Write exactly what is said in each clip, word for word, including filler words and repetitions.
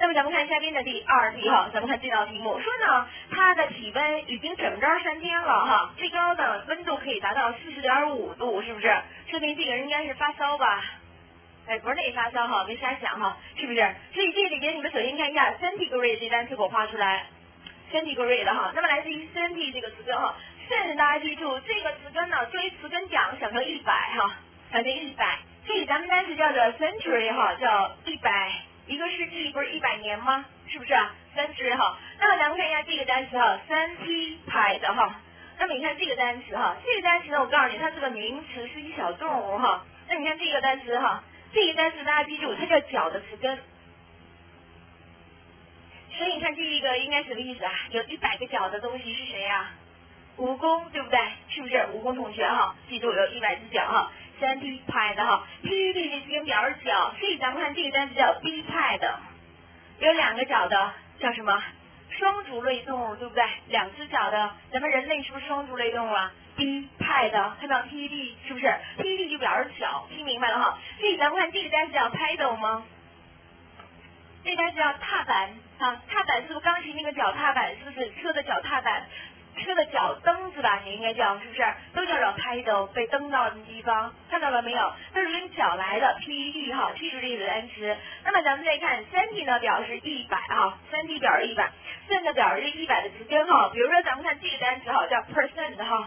么咱们看下边的第二题哈，咱们看这道题目说呢，它的体温已经整整三天了哈，最高的温度可以达到四十点五度，是不是？说明这个人应该是发烧吧？哎，不是那发烧哈，别瞎想哈，是不是？所以这里边你们首先看一下 centigrade 这单词给我画出来 ，centigrade 哈，那么来自于 centi 这个词根哈 ，cent 大家记住这个词根呢，作为词根讲想成一百哈，想成一百，所以咱们单词叫做 century 哈，叫一百。一个世纪不是一百年吗？是不是啊？三十哈。那么咱们看一下这个单词哈，三梯派的哈。那么你看这个单词哈，这个单词呢，我告诉你，它是个名词，是一小动物哈。那你看这个单词哈，这个单词大家记住，它叫脚的词根。所以你看这一个应该什么意思啊？有一百个脚的东西是谁呀、啊？蜈蚣，对不对？是不是蜈蚣同学哈？记住有一百只脚哈。三 T 派的哈 ，P D 这跟表示脚，所以咱们看这个单词叫 B 派的，有两个脚的叫什么？双足类动物，对不对？两只脚的，咱们人类是不是双足类动物啊 ？B 派的，看到 P D 是不是 ？P D 就表示脚，听明白了哈？所以咱们看这个单词叫 pedal 吗？这个单词叫踏板啊，踏板是不是钢琴那个脚踏板？是不是车的脚踏板？车的脚蹬子吧，你应该叫是不是？都叫做pedal，被蹬到的地方，看到了没有？都是跟脚来的 P D 哈，记住这个单词。那么咱们再看三 T 呢，表示一百哈，三 T 表示一百 ，cent 表示一百的词根哈。比如说咱们看这个单词哈，叫 percent 哈。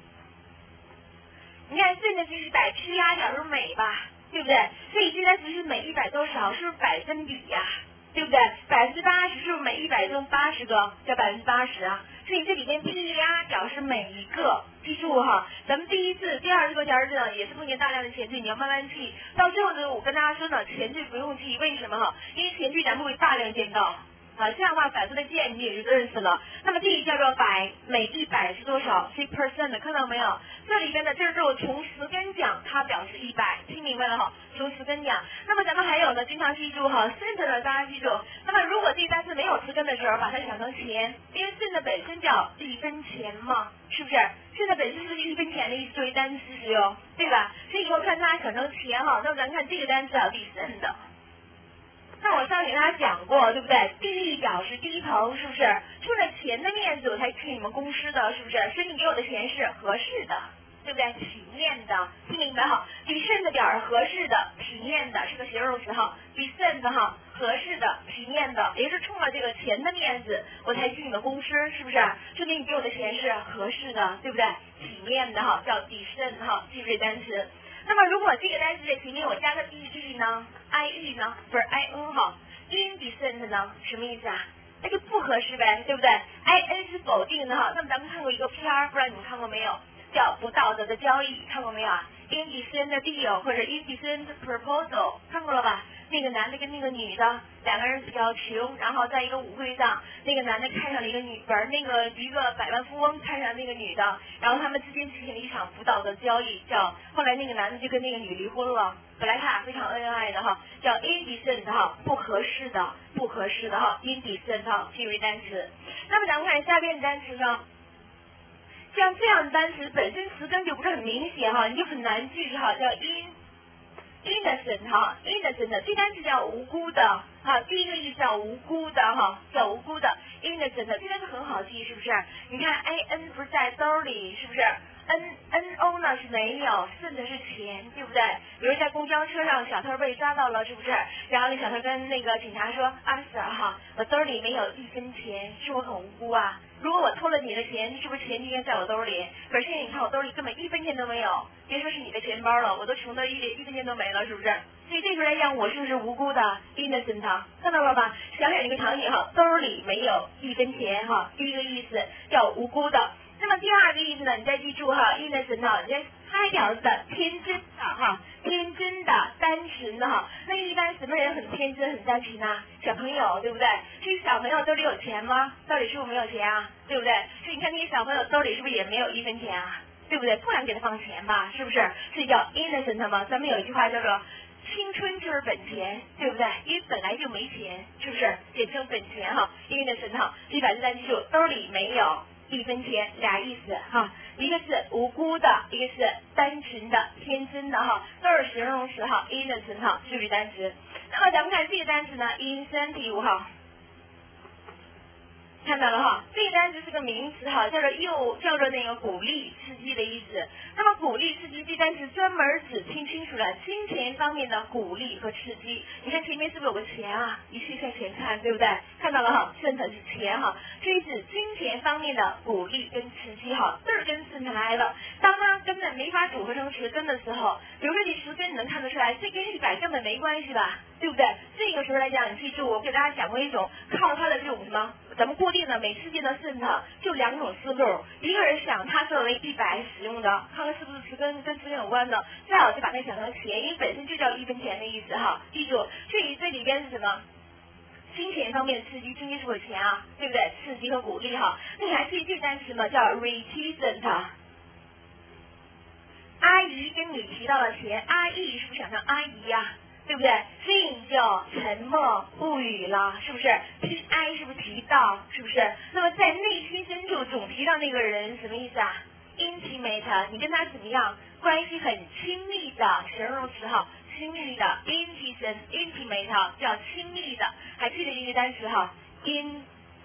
你看 cent 是一百 ，P 呀表示每吧，对不对？所以这单词是每一百多少？是不是百分比呀、啊？对不对？百分之八十是不是每一百中八十个叫百分之八十啊？所以这里边 P 呀表示每一个，记住哈，咱们第一次、第二次做前置呢，也是碰见大量的前缀，你要慢慢记。到最后呢，我跟大家说呢，前缀不用记，为什么哈？因为前缀咱们会大量见到。啊，这样的话反复的见你也就认识了。那么这里叫做百，每一百是多少？是 percent， 看到没有？这里边的这是从词根讲，它表示一百，听明白了哈？从词根讲。那么咱们还有呢，经常记住哈 ，cent 呢大家记住。那么如果这个单词没有词根的时候，把它想成钱，因为 cent 本身叫一分钱嘛，是不是？cent 本身是一分钱的意思，作为单词使用，对吧？所以以后看它想成钱哈，那么咱看这个单词叫 decent 的。那我上给大家讲过，对不对？第一表示低头，是不是？出了钱的面子我才去你们公司的，是不是？所以你给我的钱是合适的，对不对？体面的，听明白哈 ？decent 表示合适的、体面的，是个形容词哈。decent 哈，合适的、体面的，也是冲了这个钱的面子我才去你们公司，是不是？说明你给我的钱是合适的，对不对？体面的哈，叫 decent 哈，记住这单词。那么如果这个单词的前面我加个 ed 呢 ，ie 呢，不是 in 哈 ，indecent 呢，什么意思啊？那就不合适呗，对不对 ？in 是否定的哈。那么咱们看过一个片儿，不知道你们看过没有？叫不道德的交易，看过没有啊 ？indecent deal 或者 indecent proposal， 看过了吧？那个男的跟那个女的两个人比较穷，然后在一个舞会上，那个男的看上了一个女，不是那个一个百万富翁看上那个女的，然后他们之间进行了一场不道德交易，叫后来那个男的就跟那个女离婚了。本来他俩非常恩爱的哈，叫 indecent 哈，不合适的，不合适的哈 ，indecent 哈，记住单词。那么咱们看下边的单词呢？像这样的单词本身词根就不是很明显哈，你就很难记哈，叫 in。innocent 哈 ，innocent 这单词叫无辜的哈，第一个意思叫无辜的哈，叫无辜的 innocent 这单词很好记，是不是？你看 a n 不是在兜里，是不是 ？n n o 呢是没有 ，cent 是钱，对不对？比如在公交车上，小偷被抓到了，是不是？然后那小偷跟那个警察说：“啊 Sir 哈，我兜里没有一分钱，是我很无辜啊。如果我偷了你的钱，是不是钱就应该在我兜里？可是现在你看我兜里根本一分钱都没有，别说是你的钱包了，我都穷的一点一分钱都没了，是不是？所以这时候来讲，我是不是无辜的 innocent？ 看到了吧？想想这个场景哈，兜里没有一分钱哈，第一个意思叫无辜的。那么第二个意思呢，你再记住哈 ，innocent 哈，你它表示的天真的哈，天真的、单纯的哈。那一般什么人很天真、很单纯呢？小朋友，对不对？这些小朋友兜里有钱吗？兜里是不是没有钱啊？对不对？所以你看那些小朋友兜里是不是也没有一分钱啊？对不对？不然给他放钱吧，是不是？所以叫 innocent 嘛。咱们有一句话叫做青春就是本钱，对不对？因为本来就没钱，是不是？简称本钱哈 ，innocent 哈。所以把这单记住，兜里没有一分钱，俩意思哈。一个是无辜的，一个是单纯的、天真的哈，都是形容词哈 ，innocent 哈，就是单词。 那么咱们看这个单词呢 ，incentive 哈。看到了哈，这个单词是个名词哈，叫做诱，叫做那个鼓励、刺激的意思。那么鼓励、刺激这单词专门指，听清楚了，金钱方面的鼓励和刺激。你看前面是不是有个钱啊？一起向前看，对不对？看到了哈，顺藤是钱哈，这是指金钱方面的鼓励跟刺激哈，字儿跟顺藤来了。当它根本没法组合成十根的时候，比如说你十根你能看得出来，这跟一百根本没关系吧？对不对？这个时候来讲，你记住，我给大家讲过一种靠它的这种什么，咱们固定的每次见到顺藤就两种思路，一个人想它作为一百使用的，看看是不是是跟跟十根有关的，最好就把它想成钱，因为本身就叫一分钱的意思哈。记住，这里这里边是什么？金钱方面的刺激，经济是不是钱啊？对不对？刺激和鼓励哈。那你还记这单词吗？叫 reticent。阿姨跟你提到了钱，阿姨是不是想成阿姨呀、啊？对不对？所以你就沉默不语了，是不是？提哀是不是提到？是不是？那么在内心深处总提到那个人，什么意思啊 ？intimate， 你跟他怎么样？关系很亲密的形容词哈，亲密的 intimate intimate 叫亲密的，还记得这个单词哈 ？intimate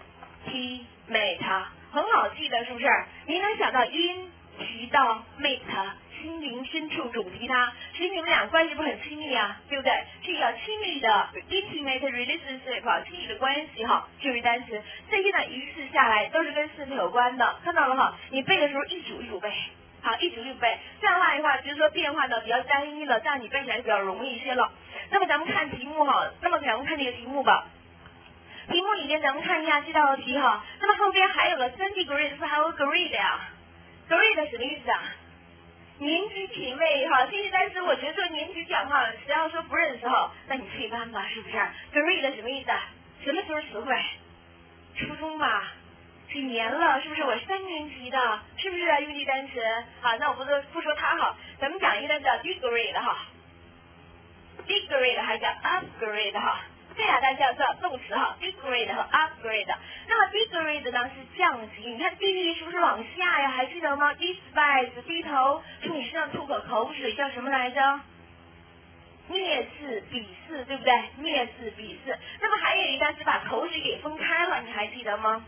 很好记的，是不是？你能想到 in 提到 mate？心灵深处总提他，其实你们俩关系不很亲密啊，对不对？这个亲密的 intimate relationship 亲密的关系哈，就是单词。这些呢一次下来都是跟顺藤有关的，看到了哈？你背的时候一组一组背，好，一组一组背。这样的话的话，就是说变化的比较单一了，这样你背起来就比较容易一些了。那么咱们看题目哈，那么咱们看这个题目吧。题目里面咱们看一下这道题哈，那么后边还有个 centigrade， 是不是还有个 grade 呀 ？grade 什么意思啊？年级品味哈，这些单词我觉得做年级讲话，只要说不认识哈，那你退班吧，是不是 ？grade 什么意思啊？什么时候词汇？初中吧，几年了，是不是？我三年级的，是不是啊？用这单词好，那我不说不说它哈，咱们讲一个单词叫 degrade 哈 ，degrade 还叫 upgrade 哈。这俩单词叫做动词哈 ，degrade 和 upgrade。那么 degrade 呢是降级，你看地是不是往下呀？还记得吗 ？despise 低头，从你身上吐口口水叫什么来着？蔑视、鄙视，对不对？蔑视、鄙视。那么还有一个单词把口水给分开了，你还记得吗？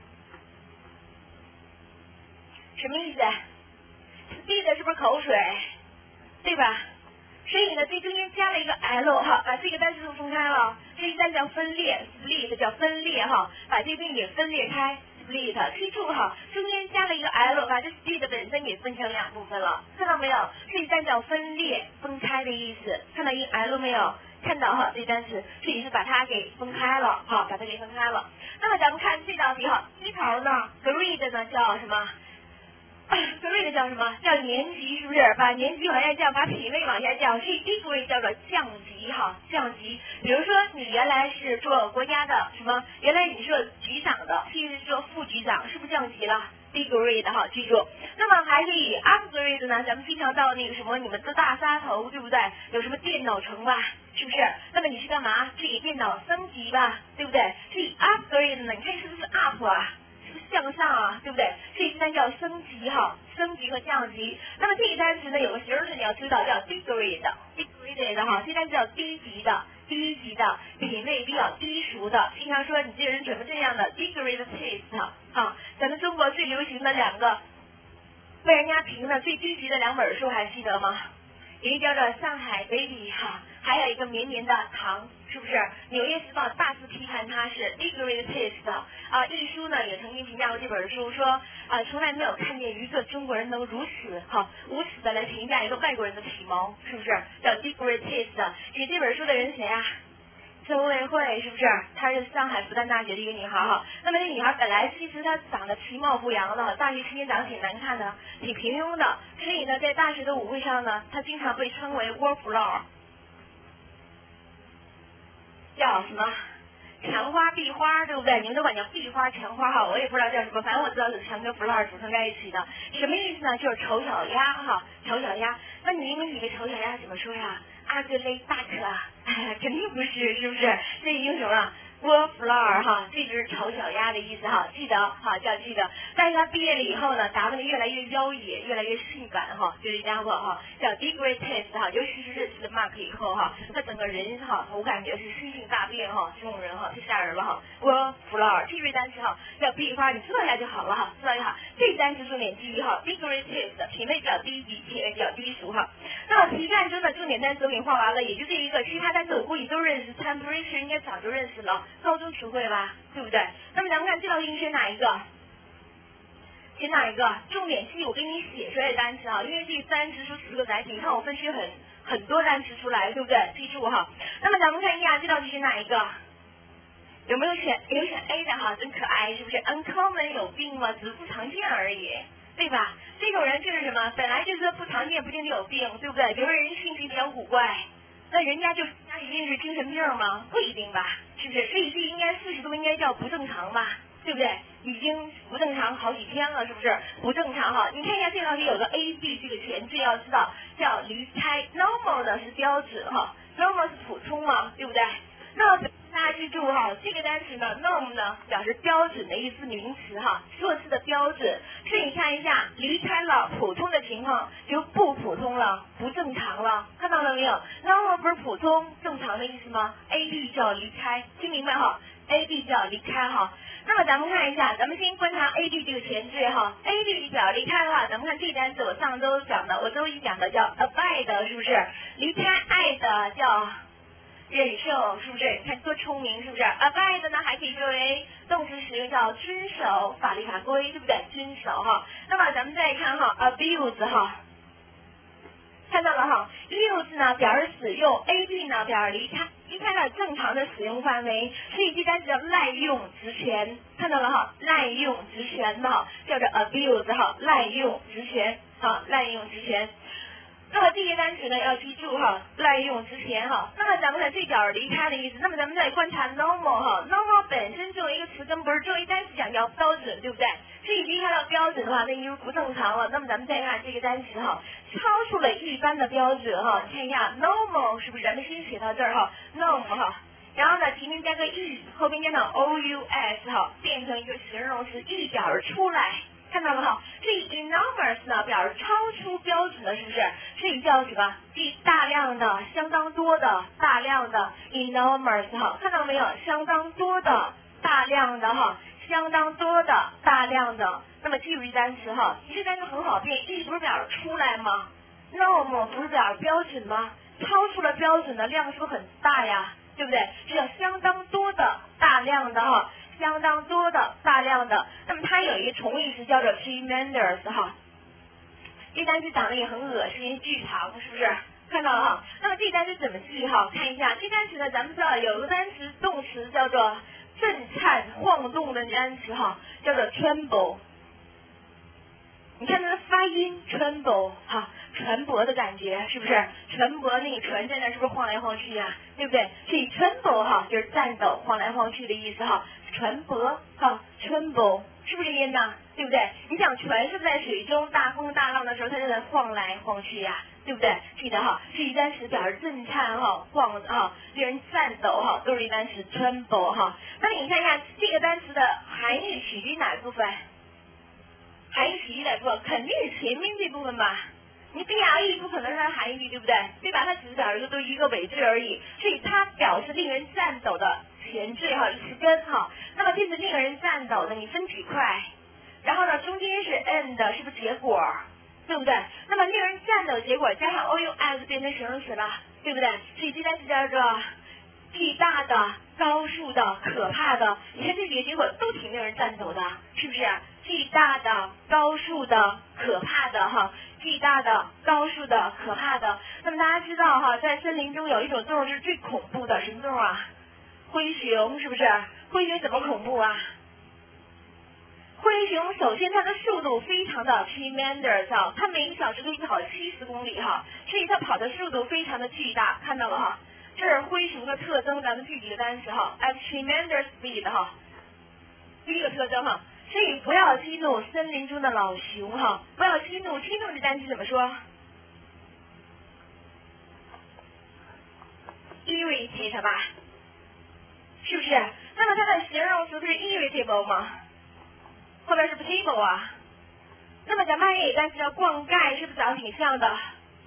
什么意思 ？spit 是不是口水？对吧？所以呢，这中间加了一个 l 哈，把这个单词都分开了。这一单叫分裂 ，split 叫分裂哈，把这个东西给分裂开 ，split。记住哈，中间加了一个 l， 把这 split 本身给分成两部分了，看到没有？这一单叫分裂、分开的意思，看到一 l 没有？看到哈，这单词这里是把它给分开了，哈，把它给分开了。那么咱们看这道题哈，低头呢 ，grade 呢叫什么？grade 叫什么？叫年级，是不是？把年级往下降，把品位往下降，所以 degrade 叫做降级哈，降级。比如说你原来是做国家的什么？原来你是局长的，现在是做副局长，是不是降级了 ？degrade 哈，记住。那么还可以 upgrade 呢？咱们经常到那个什么，你们的大沙头，对不对？有什么电脑城吧？是不是？那么你是干嘛？去给电脑升级吧，对不对？所以 upgrade 呢？你看是不是 up 啊？向上啊，对不对？这个单叫升级哈，升级和降级。那么这个单词呢，有个形容词你要知道，叫 degrade，degrade 哈，这单词叫低级的，低级的，品味比较低俗的。经常说你这人怎么这样的 ，degrade taste 啊，咱们中国最流行的两个被人家评的最低级的两本书还记得吗？一个叫做《上海 Baby》哈，还有一个《绵绵的糖》，是不是？纽约时报大肆批判它是 degrade taste 啊，一书呢也曾经评价过这本书，说啊从来没有看见一个中国人能如此哈无耻的来评价一个外国人的体毛，是不是？叫 degrade taste。写这本书的人谁啊？周卫慧，是不是？她是上海复旦大学的一个女孩哈。那么这女孩本来其实她长得其貌不扬的，大学期间长得挺难看的，挺平庸的。所以呢，在大学的舞会上呢，她经常被称为 wallflower， 叫什么？墙花壁花，对不对？你们都管叫壁花墙花哈，我也不知道叫什么，反正我知道是墙跟 flower 组成在一起的。什么意思呢？就是丑小鸭哈，丑小鸭。那你们以为丑小鸭怎么说呀？ugly duck 啊？哎，肯定不是，是不是？这已经什么 wallflower 哈，这只丑小鸭的意思哈，记得哈，就要记得。但是他毕业了以后呢，打扮的越来越妖冶，越来越性感哈，就这家伙哈，叫 Degree Test 哈，尤其是认识了 Mark 以后哈，他整个人哈，我感觉是心性大变哈，这种人哈太吓人了哈。wallflower 这句单词哈叫壁花，你知道一下就好了哈，知道一下。这单词重点记忆哈 ，Degree Test 品味比较低级，品味比较低俗哈。那么题干中的重点单词我给你画完了，也就这一个，其他单词我估计都认识 ，temperature 应该早就认识了。高中词汇吧，对不对？那么咱们看这道题选哪一个？选哪一个？重点记我给你写出来的单词啊，因为这单词数十个载体，你看我分析很很多单词出来，对不对？记住哈。那么咱们看一下这道题选哪一个？有没有选有选 A 的哈？真可爱，是不是 ？Uncommon 有病吗？只是不常见而已，对吧？这种人就是什么？本来就是不常见，不一定有病，对不对？比如人性情比较古怪。那人家就那一定是精神病吗？不一定吧，是不是？这一句应该四十度应该叫不正常吧，对不对？已经不正常好几天了，是不是？不正常哈。你看一下这道题有个 A B 这个前置，要知道叫离开 ，normal 呢是标准哈 ，normal 是普通嘛，对不对？那大家记住哈，这个单词呢 norm 呢表示标准的一个名词哈，做事的标准。所以你看一下，离开了普通的情况就不普通了，不正常了，看到了没有 ？normal 不是普通正常的意思吗 ？A B 叫离开，听明白哈 ？A B 叫离开哈。那么咱们看一下，咱们先观察 A B 这个前缀哈 ，A B 表离开的话，咱们看这单词我上周讲的，我周一讲的叫 abide 是不是？离开爱的叫忍受，是不是？你看多聪明，是不是 ？abide 呢还可以作为动词使用，叫遵守法律法规，对不对？遵守哈。那么咱们再看哈 ，abuse 哈，看到了哈 ，use 呢表示使用 ，A B 呢表示离开，离开了正常的使用范围，所以这单词叫滥用职权，看到了哈，滥用职权哈，叫做 abuse 哈，滥用职权哈，滥用职权。那么这些单词呢要记住哈，滥用之前哈。那么咱们的这角离开的意思，那么咱们再观察 normal 哈 ，normal 本身作为一个词根，不是作为单词讲叫标准，对不对？所以离开了标准的话，那就是不正常了。那么咱们再看这个单词哈，超出了一般的标准哈，你看一下 normal 是不是？咱们先写到这儿哈 ，norm 哈，然后呢前面加个 e， 后面加上 o u s 哈，变成一个形容词，一角出来。看到了哈，这 enormous 呢表示超出标准的，是不是？所以叫什么？第大量的、相当多的、大量的 enormous 哈，看到没有？相当多的、大量的哈，相当多的、大量的。那么记住这单词哈，这单词很好变 ，e 不是表示出来吗 ？norm 不是表示标准吗？超出了标准的量是不是很大呀？对不对？是要相当多的、大量的哈。相当多的、大量的，那么它有一个重义词叫做 tremendous 哈，这单词长得也很恶心，巨长，是不是？看到了哈。那么这单词怎么记哈？看一下这单词呢，咱们知道有个单词动词叫做震颤、晃动的单词哈，叫做 tremble。你看它的发音 tremble 哈，船舶的感觉是不是？船舶那个船在那是不是晃来晃去呀、啊？对不对？所以 tremble 哈就是颤抖、晃来晃去的意思哈。船舶哈 tremble 是不是音呢？对不对？你想船是不是在水中大风大浪的时候，它就在晃来晃去呀、啊？对不对？记得哈，这一单词表示震颤哈、晃哈、令人颤抖哈，都是一单词 tremble 哈。那你看一下这个单词的含义取决于哪部分？含义取决于哪部分？肯定是前面这部分吧。你 B R E 不可能是它的含义，对不对？对吧？它只是表示都一个尾缀而已，所以它表示令人颤抖的前缀哈，词根哈。那么这是令人颤抖的，你分几块？然后呢，中间是 end， 是不是结果？对不对？那么令人颤抖结果加上 o u s 变成形容词了，对不对？所以这单词叫做巨大的、高数的、可怕的。你看这几个结果都挺令人颤抖的，是不是？巨大的、高数的、可怕的哈。巨大的、高数的、可怕的。那么大家知道哈，在森林中有一种动物是最恐怖的，什么动物啊？灰熊，是不是？灰熊怎么恐怖啊？灰熊首先它的速度非常的 tremendous 哈，它每个小时可以跑七十公里哈，所以它跑的速度非常的巨大，看到了哈？这是灰熊的特征，咱们具体的单词哈 ，at tremendous speed 哈，第一个特征哈。所以不要激怒森林中的老熊哈，不要激怒，激怒这单词怎么说 ？irritate 吧，是不是？ 那么它的形容词不是 irritable 吗？后边是不是 table 啊？那么咱们还有一个单词叫灌溉，是不是长得挺像的？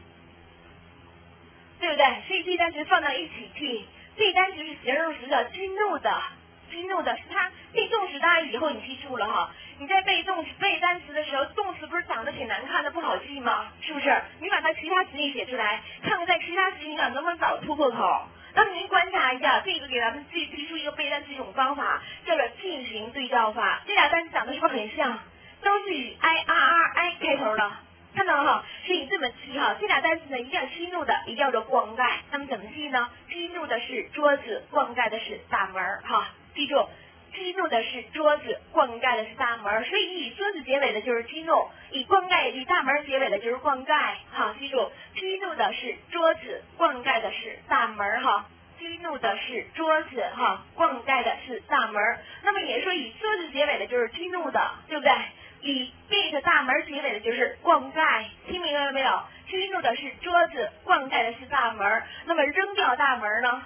对不对？所以这单词放到一起记。这单词是形容词叫激怒的，激怒的是它背动词，当然以后你记住了哈。你在背动词背单词的时候，动词不是长得挺难看的，不好记吗？是不是？你把它其他词义写出来，看看在其他词义上能不能找突破口。那么您观察一下，这个给咱们自己提出一个背单词一种方法，叫做进行对照法。这俩单词长得是不是很像？都是以 I R R I 开头的，看到了哈？所以这么记哈，这俩单词呢，一叫激怒的，一叫做灌溉。那么怎么记呢？激怒的是桌子，灌溉的是大门哈。记住，激怒的是桌子，灌溉的是大门。所以以桌子结尾的就是激怒，以灌溉以大门结尾的就是灌溉。好，记住，激怒的是桌子，灌溉的是大门哈。激怒的是桌子哈，灌溉的是大门。那么也说以桌子结尾的就是激怒的，对不对？以 gate 大门结尾的就是灌溉，听明白了没有？激怒的是桌子，灌溉的是大门。那么扔掉大门呢？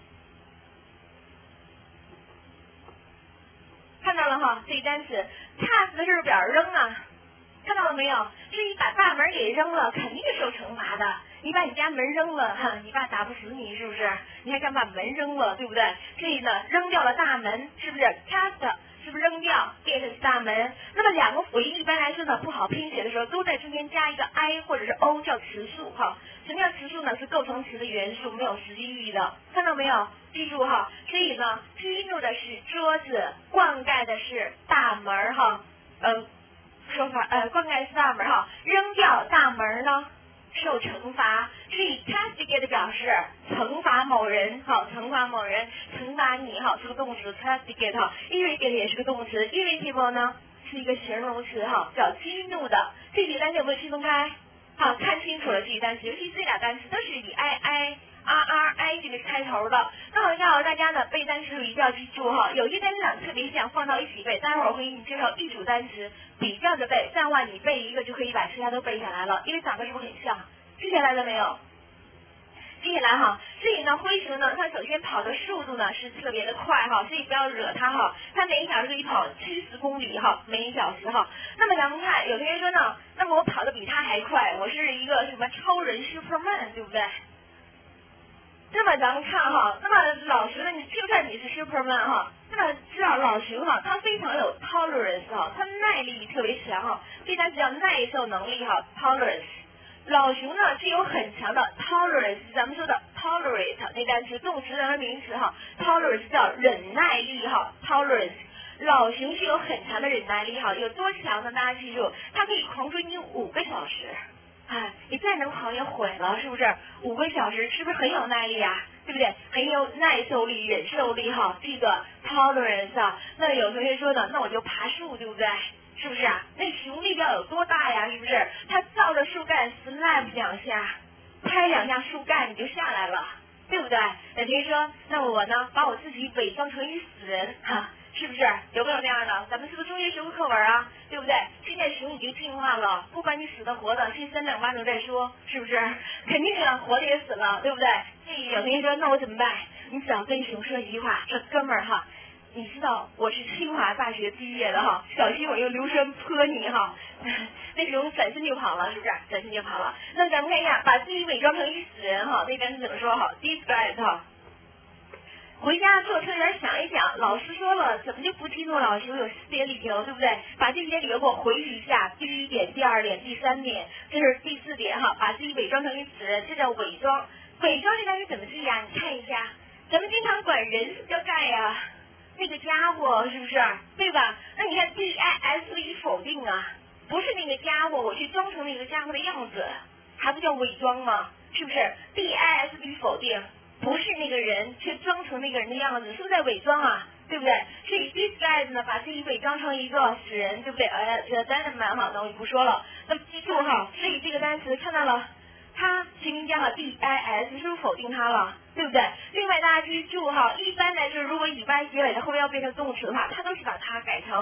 看到了哈，这一单词 cast 的是表扔啊，看到了没有？至于把大门给扔了，肯定是受惩罚的。你把你家门扔了，哈，你爸打不死你是不是？你还敢把门扔了，对不对？所以呢，扔掉了大门，是不是 cast？是不是扔掉 gate 是大门？那么两个辅音一般来说呢，不好拼写的时候都在中间加一个 i 或者是 o， 叫词数哈。什么叫词数呢？是构成词的元素，没有实际意义的。看到没有？记住哈。所以呢，激怒的是桌子，灌溉的是大门哈。呃，说法呃，灌溉是大门哈，扔掉大门呢？受惩罚，所以 castigate 表示惩罚某人，好，惩罚某人，惩罚你，好，是个动词 castigate 哈 ，irritate 也是个动词 ，irritable 呢是一个形容词哈，叫激怒的。这几个单词有没有区分开？好，看清楚了这些单词，尤其这俩单词都是以 i i r r i 这个开头的。那我要大家呢背单词一定要记住哈，有些单词长特别像，放到一起背。待会儿我会给你介绍一组单词，比较着背，这样的话你背一个就可以把其他都背下来了，因为长得是不是很像？记下来了没有？记下来哈。所以呢，灰熊呢，它首先跑的速度呢是特别的快哈，所以不要惹它哈。它每一小时可以跑七十公里哈，每一小时哈。那么咱们看，有同学说呢，那么我跑得比它还快，我是一个什么超人 Superman， 对不对？那么咱们看哈，那么老实的，你就算你是 Superman 哈，那么知道老熊哈，它非常有 tolerance 哈，它耐力特别强哈，这单词叫耐受能力哈 ，tolerance。老熊呢具有很强的 tolerance， 咱们说的 tolerate 那单词动词然后名词哈 ，tolerance 叫忍耐力哈 ，tolerance。老熊具有很强的忍耐力哈，有多强呢？大家记住，它可以狂追你五个小时，哎，你再能跑也毁了，是不是？五个小时是不是很有耐力啊？对不对？很有耐受力、忍受力哈，这个 tolerance 啊。那有同学说呢，那我就爬树，对不对？是不是啊？那熊力量有多大呀？是不是？它照着树干 slap 两下，拍两下树干你就下来了，对不对？有同学说，那我呢，把我自己伪装成一死人，哈，是不是？有没有这样的？咱们是不是中学学过课文啊？对不对？现在熊已经进化了，不管你死的活的，先扇两巴掌再说，是不是？肯定啊，活的也死了，对不对？所以有同学说，那我怎么办？你只要跟熊说一句话，说哥们儿哈。你知道我是清华大学毕业的哈，小心我用硫酸泼你哈。那熊转身就跑了，是不是？转身就跑了。那咱们看一下，把自己伪装成一死人哈，那边是怎么说哈 ？disguise 哈。回家坐车员想一想，老师说了，怎么就不激怒老熊？有四点理由，对不对？把这些理由给我回忆一下。第一点、第二点、第三点，这是第四点哈，把自己伪装成一死人，这叫伪装。伪装这单词怎么记呀？你看一下，咱们经常管人叫盖呀。那个家伙是不是？对吧？那你看 D I S E 否定啊，不是那个家伙，我去装成那个家伙的样子，还不叫伪装吗？是不是 ？D I S E 否定，不是那个人，却装成那个人的样子，是不是在伪装啊？对不对？所以 disguise 呢，把自己伪装成一个死人，对不对？呃，这单词蛮好的，我就不说了。那么记住哈，所以这个单词看到了。它前面加了 D I S， 是不是否定它了？对不对？另外大家记住哈，一般来说，如果以 y 结尾的后面要变成动词的话，它都是把它改成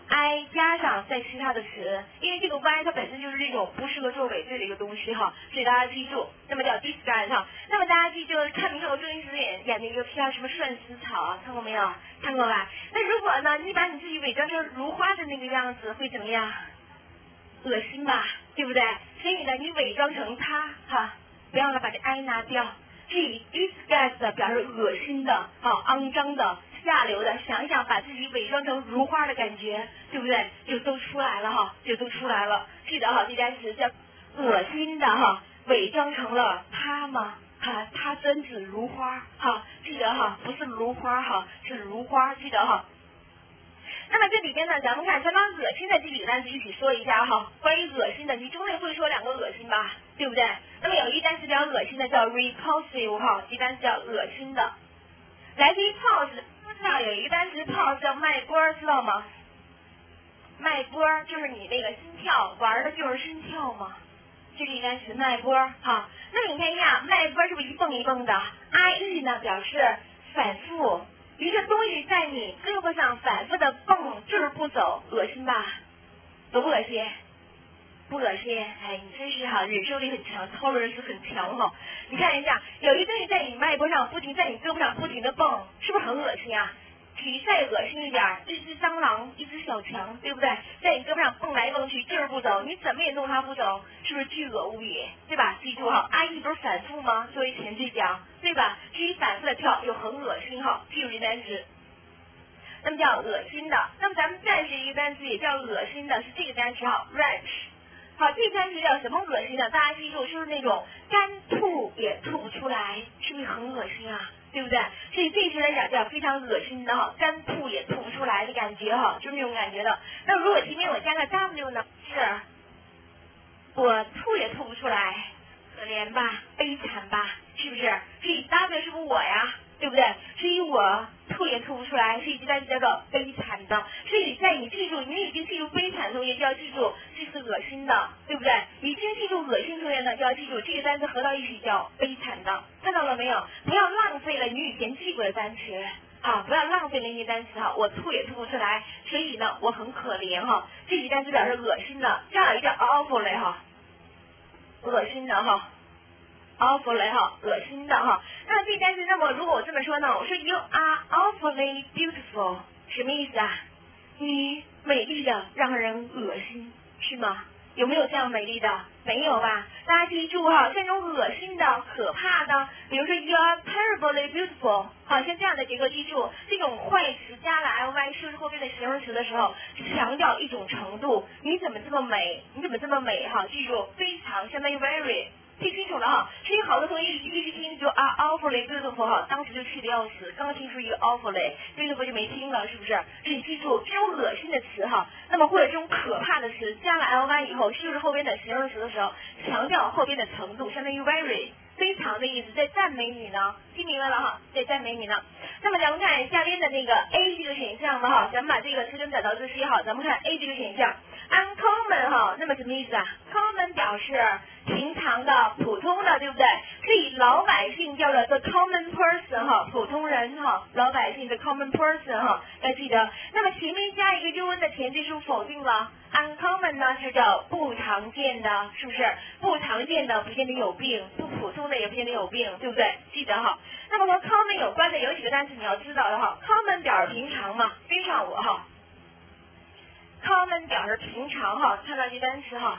I 加上再其他的词，因为这个 Y 它本身就是这种不适合做尾缀的一个东西哈，所以大家记住，那么叫 disguise 哈。那么大家记住，看没看过周星驰演演的一个片什么算死草啊？看过没有？看过吧？那如果呢，你把你自己伪装成如花的那个样子，会怎么样？恶心吧，对不对？所以呢，你伪装成他哈，不要了把这 I 拿掉。所以 disguise 的表示恶心的、啊肮脏的、下流的，想一想把自己伪装成如花的感觉，对不对？就都出来了哈，就都出来了。记得哈，这单词叫恶心的哈，伪装成了他吗？哈，他真子如花哈，记得哈，不是如花哈，是如花，记得哈。那么这里边呢，咱们看先把恶心的这几个单词一起说一下哈。关于恶心的，你终于会说两个恶心吧，对不对？那么有一单词叫恶心的，叫 repulsive 哈，一单词叫恶心的。来自于 pulse， 知道有一个单词 pulse 叫脉搏，知道吗？脉搏就是你那个心跳，玩的就是心跳嘛。这是一单词脉搏哈。那么你看一下，脉搏是不是一蹦一蹦的 ？I E 呢表示反复。一个东西在你胳膊上反复的蹦，劲儿不走，恶心吧？恶不恶心？不恶心？哎，你真是哈，忍受力很强，tolerance很强哈。你看一下，有一东西在你脉搏上不停，在你胳膊上不停的蹦，是不是很恶心啊？比再恶心一点，一只蟑螂，一只小强，对不对？在你胳膊上蹦来蹦去，劲儿不走，你怎么也弄它不走，是不是巨恶无比？对吧？记住哈 ，I E 不是反复吗？作为前缀讲，对吧？至于反复的跳，又很恶心哈，记住这单词。那么叫恶心的，那么咱们再学一个单词也叫恶心的，是这个单词哈 ，rash。好，这个单词叫什么恶心的？大家记住，就是那种干吐也吐不出来，是不是很恶心啊？对不对？所以这些来讲叫非常恶心的哈，干吐也吐不出来的感觉哈，就是那种感觉的。那如果前面我加个 W 呢？是，我吐也吐不出来，可怜吧，悲惨吧，是不是？所以 W 是不是我呀？对不对？所以我吐也吐不出来，所以这单词叫做悲惨的。所以在你记住，你已经记住悲惨的同学，就要记住这是恶心的，对不对？已经记住恶心同学呢，就要记住这个单词合到一起叫悲惨的，看到了没有？不要浪费了你以前记过的单词啊！不要浪费那些单词哈，我吐也吐不出来，所以呢，我很可怜哈。这些单词表示恶心的，这样一个 awful 嘞哈，恶心的哈。awfully 哈，恶心的哈。那这单词，那么如果我这么说呢，我说 you are awfully beautiful， 什么意思啊？你美丽的让人恶心，是吗？有没有这样美丽的？没有吧？大家记住哈，这种恶心的、可怕的，比如说 you are terribly beautiful， 好像这样的结构，记住这种坏词加了 ly 修饰后边的形容词的时候，强调一种程度，你怎么这么美？你怎么这么美？哈，记住非常相当于 very。听清楚了哈，所以好多同学一一听就啊 awfully beautiful 哈，当时就气得要死，刚听出一个 awfully beautiful 就没听了，是不是？所以记住这种恶心的词哈，那么或者这种可怕的词加了 ly 以后，修饰后边的形容词的时候，强调后边的程度，相当于 very 非常的意思，在赞美你呢，听明白了哈，在赞美你呢。那么咱们看下边的那个 A 这个选项的哈，咱们把这个词根找到这些哈，咱们看 A 这个选项 uncommon 哈，那么什么意思啊 ？common 表示平常的、普通的，对不对？所以老百姓叫做 the common person 哈，普通人哈，老百姓 the common person 哈，要记得。那么前面加一个 un 的前缀是不是否定了 ？uncommon 呢就叫不常见的，是不是？不常见的不见得有病，不普通的也不见得有病，对不对？记得哈。那么和 common 有关的有几个单词你要知道的哈 ，common 表示平常嘛，跟上我哈。common 表示平常哈，看到这单词哈。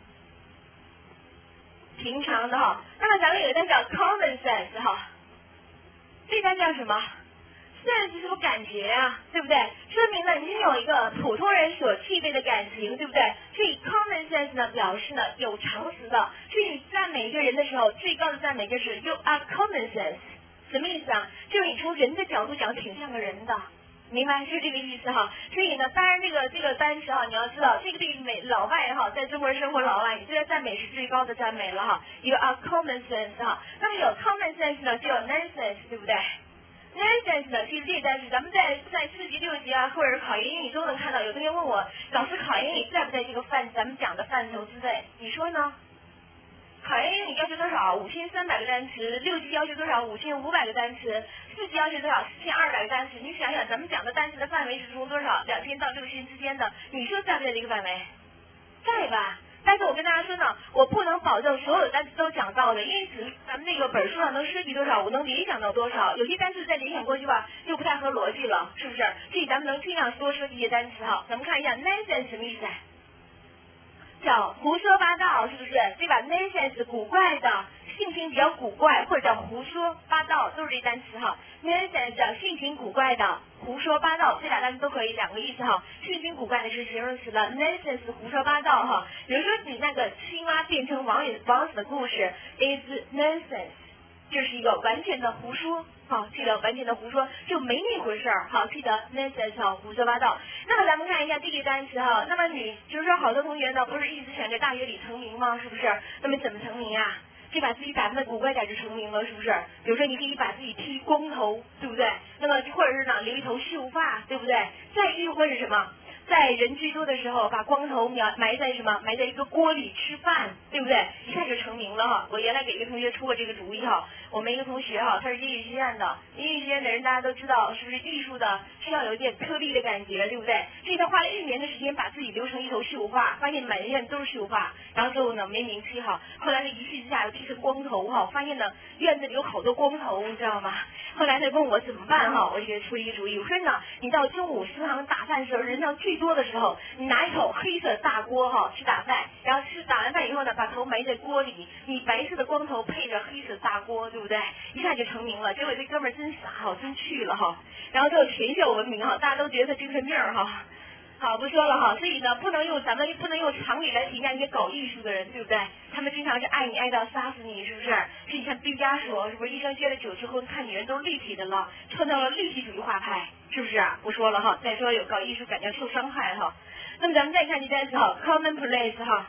平常的哈，那么咱们有一单叫 common sense 哈，这单叫什么 ？sense 是不是感觉啊？对不对？说明了你有一个普通人所具备的感情，对不对？所以 common sense 呢，表示呢有常识的。所以你赞美一个人的时候，最高的赞美就是 you are common sense， 什么意思啊？就是你从人的角度讲，挺像个人的。明白是这个意思哈，所以呢，当然这个这个单词哈，你要知道，这个对美老外哈，在中国生活老外，你这个赞美是最高的赞美了哈。有 a common sense 哈，那么有 common sense 呢，就有 nonsense， 对不对 ？nonsense 呢，其实这个单词咱们在在四级、六级啊，或者是考研英语都能看到。有同学问我，老师考研英语在不在这个范咱们讲的范畴之内？你说呢？ 考研英语要求多少？五千三百个单词。六级要求多少？五千五百个单词。四级要求多少？四千二百个单词。你想想，咱们讲的单词的范围是从多少？两千到六千之间的，你说在不在这个范围？在吧？但是我跟大家说呢，我不能保证所有的单词都讲到的，因此咱们那个本书上能涉及多少，我能联想到多少。有些单词再联想过去吧，就不太合逻辑了，是不是？所以咱们能尽量多说这些单词哈。咱们看一下 nonsense 什么意思？叫胡说八道，是不是？对吧 ？nonsense 古怪的，性情比较古怪，或者叫胡说八道，都是这单词哈。nonsense 性情古怪的，胡说八道，这俩单词都可以，两个意思哈。性情古怪的是形容词了 ，nonsense 胡说八道哈。比如说你那个青蛙变成王子王子的故事 is nonsense， 就是一个完全的胡说。好，记得完全的胡说，就没那回事儿。好，记得 nonsense 哈，胡说八道。那么咱们看一下这个单词哈。那么你就是说，好多同学呢，不是一直想在大学里成名吗？是不是？那么怎么成名啊？就把自己打扮的古怪点就成名了，是不是？比如说，你可以把自己剃光头，对不对？那么或者是呢，留一头秀发，对不对？再亦或是什么？在人居多的时候，把光头埋埋在什么？埋在一个锅里吃饭，对不对？一下就成名了哈。我原来给一个同学出过这个主意哈。我们一个同学哈，他是音乐学院的，音乐学院的人大家都知道，是不是艺术的需要有一点颗粒的感觉，对不对？所以他花了一年的时间把自己留成一头秀发，发现满院都是秀发，然后最后呢没名气哈。后来呢一气之下又剃成光头哈，发现呢院子里有好多光头，你知道吗？后来他问我怎么办哈，我就给他出一个主意，我说呢，你到中午食堂打饭的时候，人量最多的时候，你拿一口黑色大锅哈去打饭，然后吃打完饭以后呢，把头埋在锅里，你白色的光头配着黑色大锅，对不对？一下就成名了。结果这哥们儿真傻哈，真去了哈，然后就全校闻名哈，大家都觉得他精神病哈。好，不说了哈，所以呢，不能用咱们不能用常理来评价一些搞艺术的人，对不对？他们经常是爱你爱到杀死你，是不是？所以你看毕加索，是不是一生结了酒之后看女人都是立体的了，创造了立体主义画派，是不是啊？不说了哈，再说有搞艺术感觉受伤害哈。那么咱们再看这单词哈 ，commonplace 哈。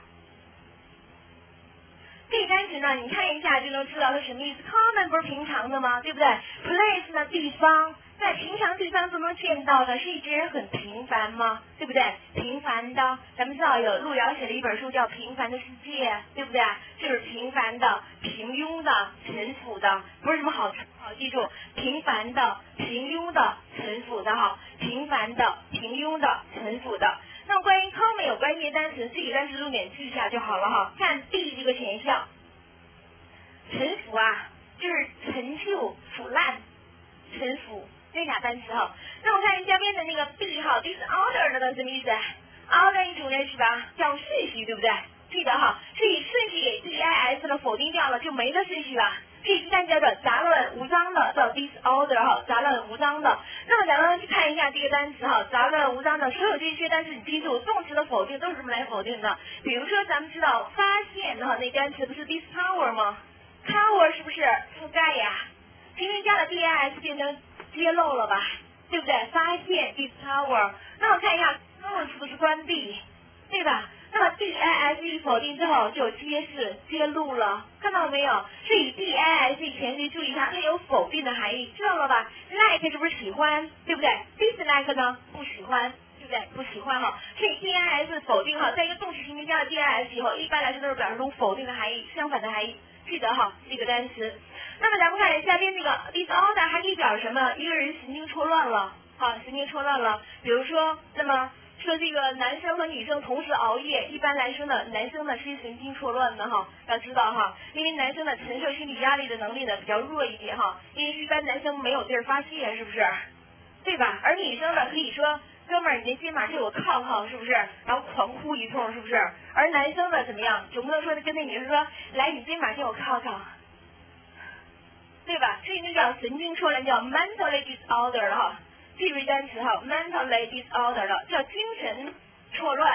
这个单词呢，你看一下就能知道它什么意思。common 不是平常的吗？对不对 ？place 呢，地方，在平常地方都能见到的，是一件很平凡吗？对不对？平凡的，咱们知道有路遥写了一本书叫《平凡的世界》，对不对？就是平凡的、平庸的、陈腐的，不是什么好好记住，平凡的、平庸的、陈腐的哈，平凡的、平庸的、陈腐的。那么关于 common 有关系的单词，这个单词重点记一下就好了哈。看 B 这个选项，陈腐啊，就是陈旧、腐烂、陈腐这俩单词哈。那我看下边的那个 B 哈 ，disorder 的什么意思 ？order 一种认识吧，叫顺序，对不对？记得哈，所以顺序给 D I S 了否定掉了，就没了顺序了。这一单叫做杂乱无章的，叫 disorder 哈，杂乱无章的。那么咱们去看一下这个单词哈，杂乱无章的，所有这些单词你记住，动词的否定都是这么来否定的。比如说咱们知道发现哈，那单词不是 discover 吗 ？cover 是不是覆盖呀？今天加了 D I S 变成揭露了吧，对不对？发现 discover。那我看一下 close 是不是关闭，对吧？那么 D I S 一否定之后就揭示、揭露了，看到没有？所以 D I S 前提注意它，它有否定的含义，知道了吧 ？like 是不是喜欢，对不对 ？dislike 呢？不喜欢，对不对？不喜欢哈。所以 D I S 否定哈，在一个动词形式加了 D I S 以后，一般来说都是表示出否定的含义，相反的含义，记得哈这个单词。那么咱们看下边这个 disorder 还可以表示什么？一个人神经错乱了，好，神经错乱了。比如说，那么。说这个男生和女生同时熬夜，一般来说呢，男生呢是神经错乱的哈，要知道哈，因为男生呢承受心理压力的能力呢比较弱一点哈，因为一般男生没有地儿发泄，是不是？对吧？而女生呢可以说，哥们儿，你的肩膀借我靠靠，是不是？然后狂哭一通，是不是？而男生呢怎么样？总不能说跟那女生说，来，你肩膀借我靠靠，对吧？所以那叫神经错乱，叫 mentally disorder 了哈。这个单词哈 ，mentally disorder 了，叫精神错乱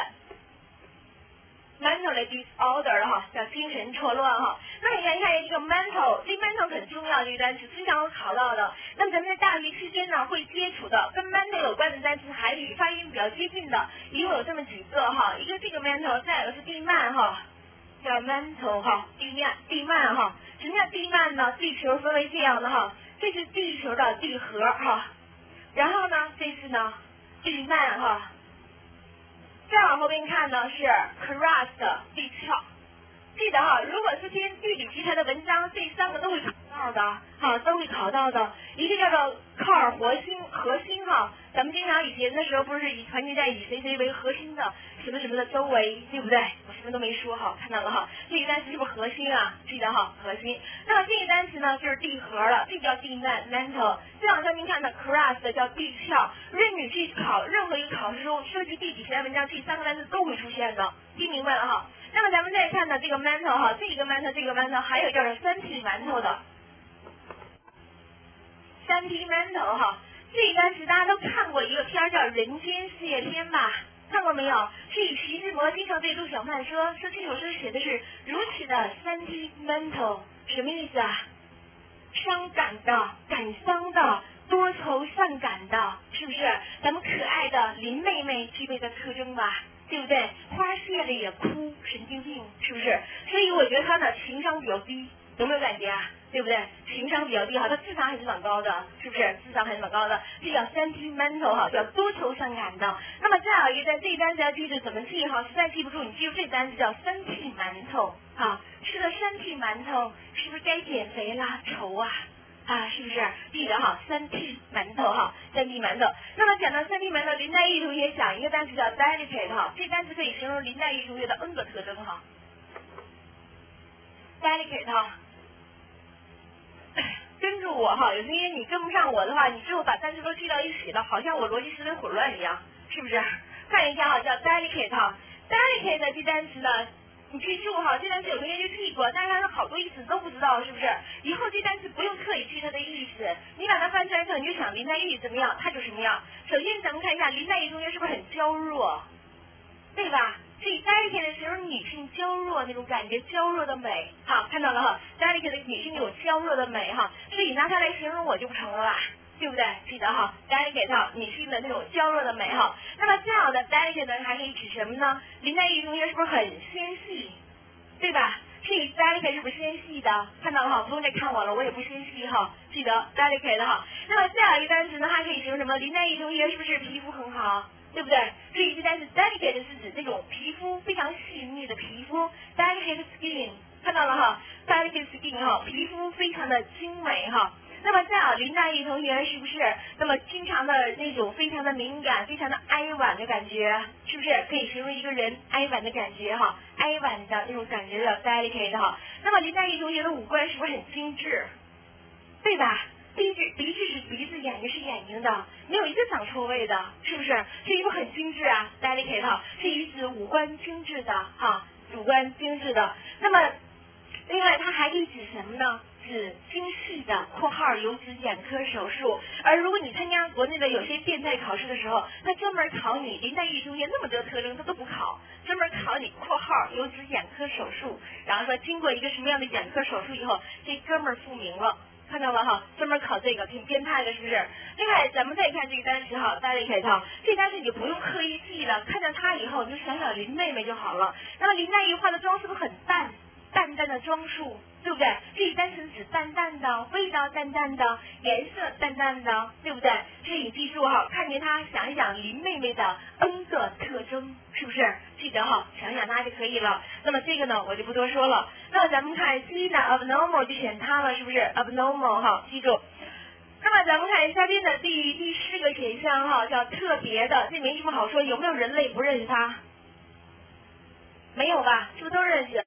，mentally disorder 了哈，叫精神错乱哈。那么你看一看这个 mental， 这 mental 很重要，这个单词经常考到的。那么咱们在大学期间呢，会接触的跟 mental 有关的单词，韩语发音比较接近的，一共有这么几个哈。一个这个 mental， 再有个是地幔哈，叫 mental 哈，地面地幔哈。什么叫地幔呢？地球分为这样的哈，这是地球的地核哈。然后呢，这是呢地幔哈，再往后边看呢是 crust 地壳， 记得哈，如果是填地理题材的文章，这三个都会考到的，好，都会考到的。一个叫做靠尔核心，核心哈，咱们经常以前的时候不是以团结在以谁谁为核心的什么什么的周围，对不对？我什么都没说哈，看到了哈，这个单词是不是核心啊？记得哈，核心。那么这个单词呢，就是地核了，这叫地幔 mantle。再往上您看的 crust 叫地壳。如果你去考任何一个考试中涉及地理题材文章，这三个单词都会出现的，听明白了哈？那么咱们再看呢，这个 mantle 哈，这个 mantle 这个 mantle 还有叫做三体馒头的，三体馒头哈，这个单词大家都看过一个片叫《人间四月天》吧？看过没有？是以徐志摩经常对陆小曼说，说这首诗写的是如此的 sentimental， 什么意思啊？伤感的、感伤的、多愁善感的，是不是？咱们可爱的林妹妹具备的特征吧？对不对？花谢了也哭，神经病，是不是？所以我觉得她呢情商比较低，有没有感觉啊？对不对？情商比较低哈，她智商还是蛮高的，是不是？智商还是蛮高的，这叫 sentimental 哈，叫多愁善感的。那么再有一个，在这一单词要记住怎么记哈，实在记不住，你记住这单词叫三屉馒头哈，吃了三屉馒头，是不是该减肥啦？愁啊！啊，是不是？记得哈，三屉馒头哈，三屉馒头。那么讲到三屉馒头，林黛玉同学讲一个单词叫 delicate 哈，这单词可以形容林黛玉同学的 N 个特征哈。delicate 哈，跟着我哈，有同学你跟不上我的话，你之后把单词都记到一起了，好像我逻辑思维混乱一样，是不是？看一下哈，叫 delicate 哈 ，delicate 这单词呢。你记住哈，这单词有同学就记过，但是它的好多意思都不知道，是不是？以后这单词不用特意记它的意思，你把它翻出来之后，你就想林黛玉怎么样，它就什么样。首先咱们看一下林黛玉同学是不是很娇弱，对吧？所以 delicate 的形容女性娇弱那种感觉，娇弱的美，好，看到了哈 ，delicate 的女性那种娇弱的美哈，所以拿它来形容我就不成了吧？对不对？记得哈 ，delicate 女性的那种娇弱的美哈。那么这样的 delicate 呢，还可以指什么呢？林黛玉同学是不是很纤细，对吧？这 delicate 是不是纤细的？看到了哈，不用再看我了，我也不纤细哈。记得 delicate 哈。那么再有一个单词呢，还可以形容什么？林黛玉同学是不是皮肤很好？对不对？这一个单词 delicate 是指这种皮肤非常细腻的皮肤 ，delicate skin， 看到了哈 ，delicate skin 哈，皮肤非常的精美哈。那么再有林黛玉同学是不是那么经常的那种非常的敏感，非常的哀婉的感觉，是不是可以形容一个人哀婉的感觉哈？哀婉的那种感觉叫 delicate 哈。那么林黛玉同学的五官是不是很精致，对吧？鼻子鼻子是鼻子，眼睛是眼睛的，没有一个长错位的，是不是？这是不是很精致啊 ？delicate 哈，是以指五官精致的哈，五官精致的。那么另外它还可以指什么呢？指精细的（括号有指眼科手术）。而如果你参加国内的有些变态考试的时候，他专门考你林黛玉同学那么多特征，他都不考，专门考你（括号有指眼科手术）。然后说经过一个什么样的眼科手术以后，这哥们儿复明了。看到了哈，专门考这个，挺变态的，是不是？另外，咱们再看这个单词哈 ，delicate 哈，这单词你不用刻意记了，看到它以后你就想想林妹妹就好了。那么林黛玉化的妆是不是很淡？淡淡的装束，对不对？这个单词指淡淡的，味道淡淡的，颜色淡淡的，对不对？所以你记住哈，看见它想一想林妹妹的 N 个特征，是不是？记得哈，想想它就可以了。那么这个呢，我就不多说了。那么咱们看 C 呢 abnormal 就选它了，是不是 abnormal 哈？记住。那么咱们看下边的第第四个选项哈，叫特别的，这没什么好说，有没有人类不认识它？没有吧？是不是都认识？